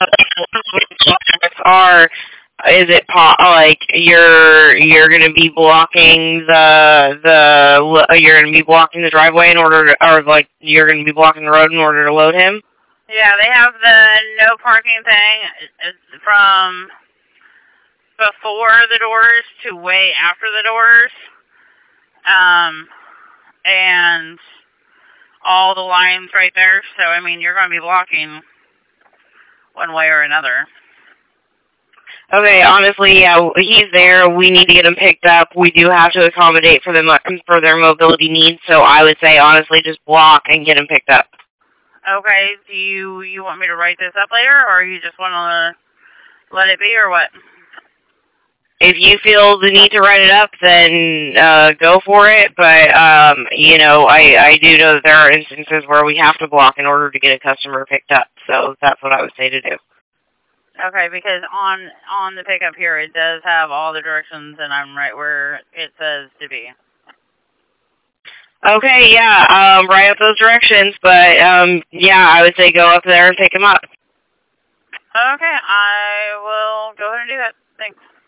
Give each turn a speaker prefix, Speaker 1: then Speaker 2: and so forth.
Speaker 1: Are is it like you're gonna be blocking you're gonna be blocking the driveway in order to, or like you're gonna be blocking the road in order to load him?
Speaker 2: Yeah, they have the no parking thing from before the doors to way after the doors. And all the lines right there. So, I mean, you're going to be blocking one way or another.
Speaker 1: Okay, honestly, yeah, he's there. We need to get him picked up. We do have to accommodate for them for their mobility needs. So I would say, honestly, just block and get him picked up.
Speaker 2: Okay, do you want me to write this up later, or you just want to let it be, or what?
Speaker 1: If you feel the need to write it up, then go for it. But, you know, I do know that there are instances where we have to block in order to get a customer picked up. So that's what I would say to do.
Speaker 2: Okay, because on the pickup here, it does have all the directions, and I'm right where it says to be.
Speaker 1: Okay, yeah, write up those directions. But, yeah, I would say go up there and pick him up.
Speaker 2: Okay, I will go ahead and do that. Thanks.